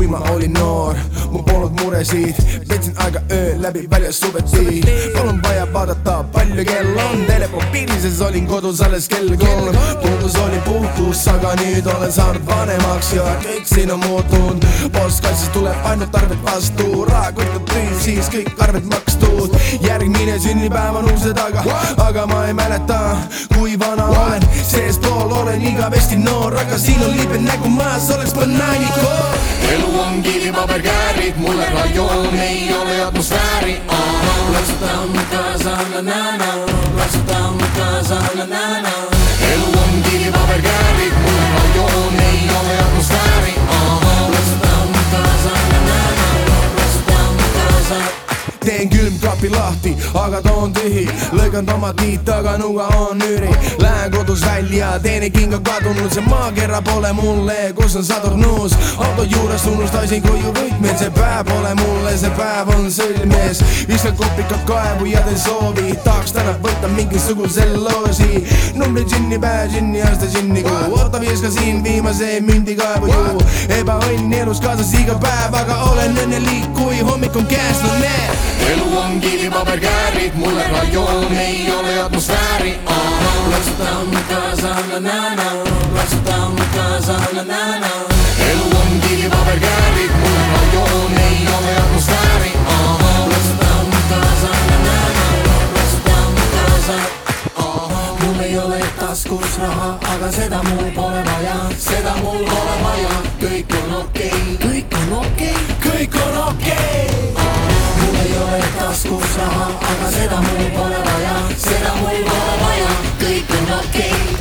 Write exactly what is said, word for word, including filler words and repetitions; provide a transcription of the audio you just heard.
ma olin noor, mul polnud muresid, veetsin aega öö läbi väljas suveti. Palun vaja vaadata, palju kell on, telemobiilises olin kodus alles kell kolm. Puudus oli puhtus, aga nüüd olen saanud vanemaks ja kõik siin on muutunud. Postkassist tuleb ainult arved vastu, rahakott on tüü, siis kõik arved makstud. Järgmine sünnipäev on ukse taga, aga ma ei mäleta, kui vana olen. Seespool olen igavesti noor, aga siin on liibe nägu maas, oleks banaanikoor. Elu on kivipaberkäärid, mulle rajoon ei ole atmosfääri. Plaksuta mu kaasa, na-na-na, plaksuta mu kaasa, na-na-na. Elu on kivipaberkäärid, mulle rajoon ei ole atmosfääri. Plaksuta mu kaasa, na-na-na, plaksuta mu kaasa. Teen külmkapi lahti, aga ta on tühi. Lõigan tomatiid, taga nuga on üüri. Lähen kodus välja, teine king on kadunud. See maakera pole mulle, kus on Saturnus. Auto juures unustasin koju võtmed. See päev pole mulle, see päev on sõlmes. Viskan kopika kaevu ja teen soovi. Tahaks täna võtta mingisuguse loosi. Numbri džinni päev, džinni aasta, džinni kuu. Oota viskan siin viimase mündi kaevu juu. Ebaõnn elus kaasas iga päev, aga olen õnnelik, kui hommik on käes, no näe. Elu on kivipaberkäärid, mulle rajoon ei ole atmosfääri. Plaksuta mu kaasa, na-na-na, plaksuta mu kaasa, na-na-na. Elu on kivipaberkäärid, mulle rajoon ei ole atmosfääri. Plaksuta mu kaasa, na-na-na, plaksuta mu kaasa. Mul ei ole taskus raha, aga seda mul pole vaja. Seda mul pole vaja, kõik on okei, kõik on okei, kõik on okei. Taskus raha, aga seda mul pole vaja, seda mul pole vaja, kõik on okei.